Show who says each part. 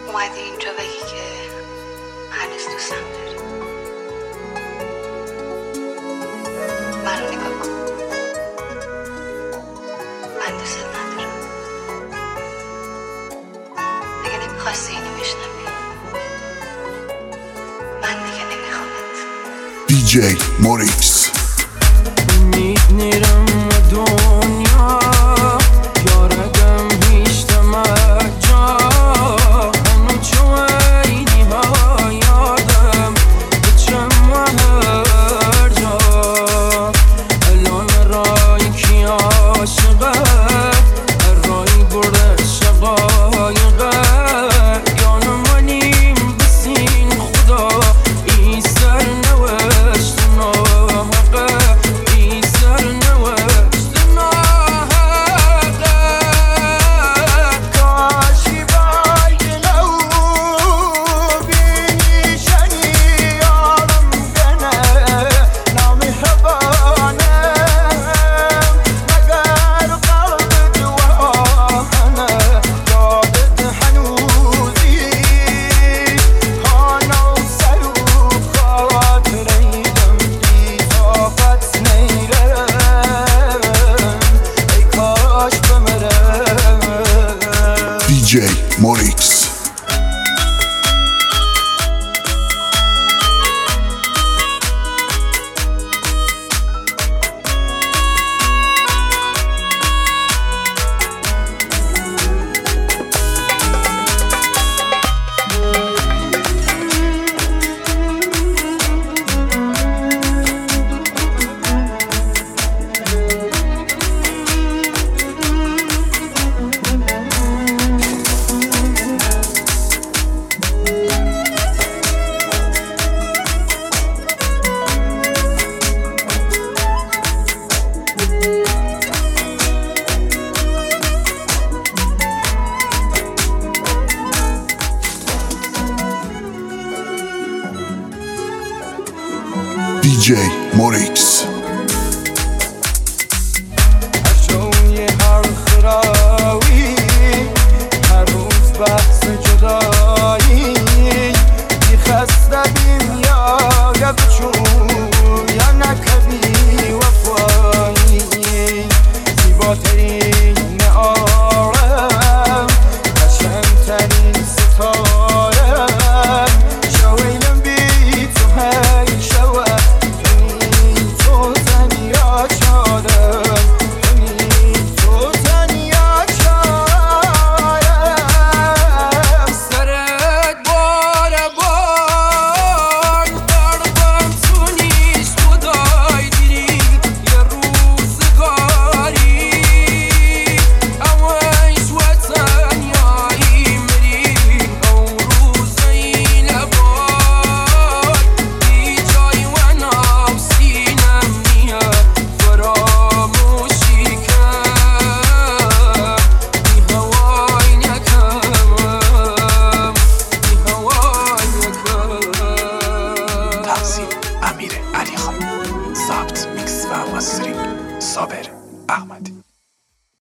Speaker 1: اومدی اینجا بگی که هنوز دوستم داری. منو نگاه کن، من دوست ندارم. دیگه نمیخواستی اینو بشنوی، من دیگه نمیخوامت.
Speaker 2: DJ موریکس.
Speaker 3: میرم دنیا یارگم هیچ تمجا هنو چوینی ها یادم بچم و هر جا الان رای کی عاشقه رای برده شقایقه یانم منیم بسین خدا ای سر نوشت ناحقه
Speaker 2: DJ موریکس. DJ موریکس.